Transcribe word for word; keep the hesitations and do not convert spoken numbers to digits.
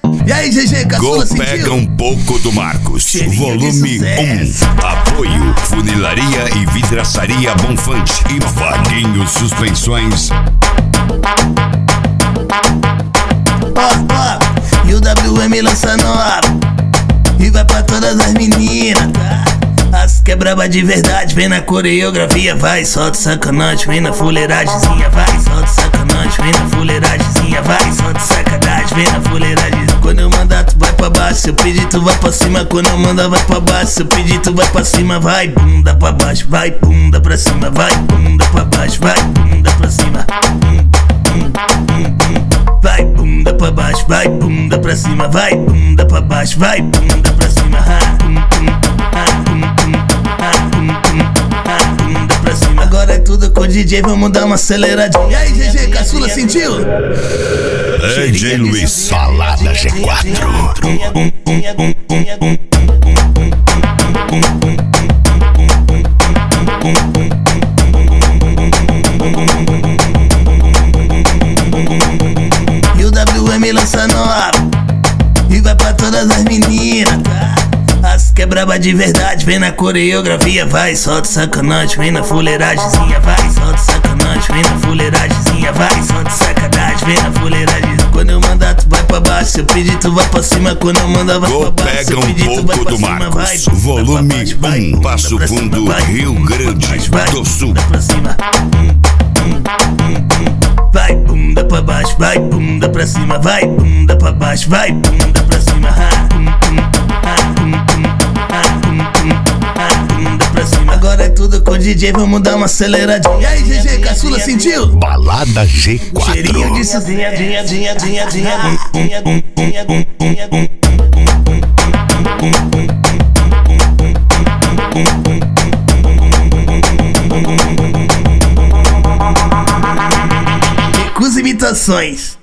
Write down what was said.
E aí, G G, caçula, sentiu? Pega um pouco do Marcos. Cheirinho Volume um. Apoio Funilaria e Vidraçaria Bonfante e Vaguinho Suspensões. Ó, ó, e o W M lança nova e vai pra todas as meninas, tá? As que é braba de verdade, vem na coreografia, vai, solta sacanagem, vem na fuleiragemzinha, vai, solta sacanagem, vem na fuleiragemzinha, vai, solta sacanagem, vem na fuleiragem. Quando eu mandar tu vai pra baixo, se eu pedir tu vai pra cima, quando eu mandar vai pra baixo, se eu pedir tu vai pra cima, vai, bunda pra baixo, vai, bunda pra cima, vai, bunda pra baixo, vai, bunda pra cima. Vai, bunda pra baixo, vai, bunda pra cima, vai, bunda pra baixo, vai, bunda pra cima. Bunda pra cima. Agora é tudo com o D J, vamos dar uma aceleradinha. E aí, G G, caçula, sentiu? D J Luiz, Balada G quatro. E o W M lança nova e vai pra todas as meninas, tá? As que é braba de verdade, vem na coreografia, vai, solta sacanagem, vem na fuleiragemzinha, vai, solta sacanagem, vem na fuleiragemzinha, vai, solta sacanagem, vem na fuleiragem. Quando eu mandar tu vai pra baixo, se eu pedir tu vai pra cima, quando eu mandar vai pra baixo, se eu pedir tu vai pra cima, vai, Volume um, Passo Fundo, Rio Grande do Sul. Vai, bunda pra baixo, vai, bunda pra cima, vai, bunda pra baixo, vai, bunda pra cima. Bunda pra cima. Agora é tudo com o D J, vamos dar uma aceleradinha. E aí, G G, caçula, sentiu? Balada G quatro. Cheirinho de suzinha, dinha, dinha, dinha, dinha. Recusa imitações.